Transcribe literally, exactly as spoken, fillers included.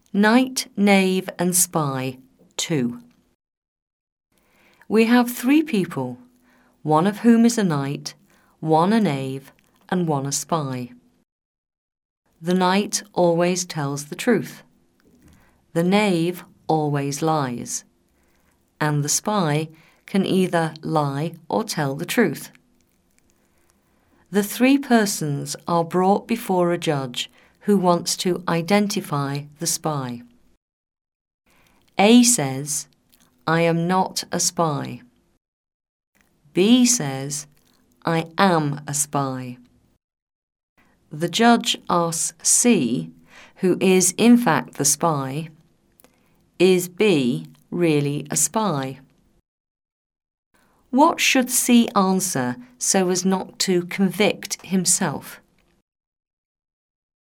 Knight, Knave and Spy, two. We have three people, one of whom is a knight, one a knave, and one a spy. The knight always tells the truth. The knave always lies. And the spy can either lie or tell the truth. The three persons are brought before a judge who wants to identify the spy. A says, "I am not a spy." B says, "I am a spy." The judge asks C, who is in fact the spy, "Is B really a spy?" What should C answer so as not to convict himself?